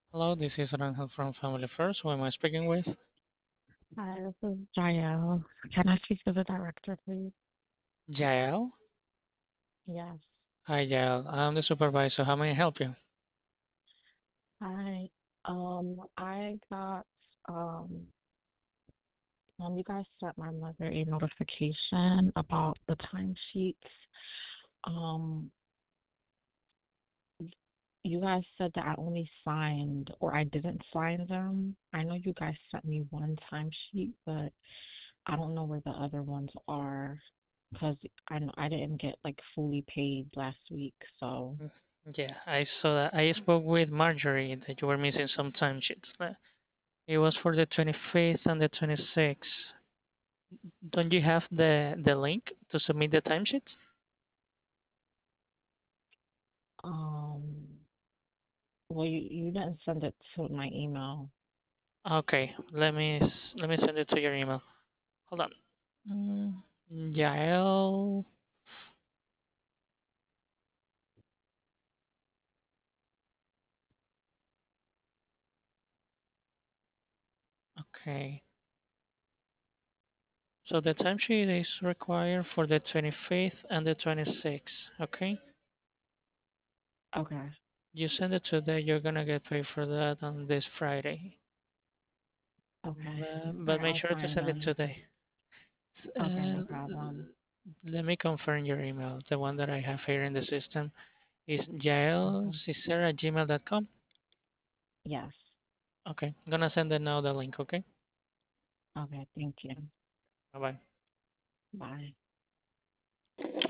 Hello, this is Rangel from Family First. Who am I speaking with? Hi, this is Jael. Can I speak to the director, please? Jael. Yes. Hi, Jael. I'm the supervisor. How may I help you? Hi. I got um you guys sent my mother a notification about the timesheets. Um, you guys said that I only signed or I didn't sign them. I know you guys sent me one timesheet, but I don't know where the other ones are because I know I didn't get like fully paid last week, so. Mm, Yeah, I saw that. I spoke with Marjorie that you were missing some timesheets. It was for the 25th and the 26th. Don't you have the link to submit the timesheets? Um, well, you didn't send it to my email. Okay, let me send it to your email. Hold on. Jael. Okay. So the timesheet is required for the 25th and the 26th. Okay. Okay. You send it today, you're gonna get paid for that on this Friday. Okay. All But right, make I'll sure to sign send it them. today. Okay, Uh, no problem. let me confirm your email. The one that I have here in the system is Okay. jaelcicer@gmail.com. Yes. Okay, I'm gonna send it now the link, okay? Okay, thank you. Bye bye. Bye.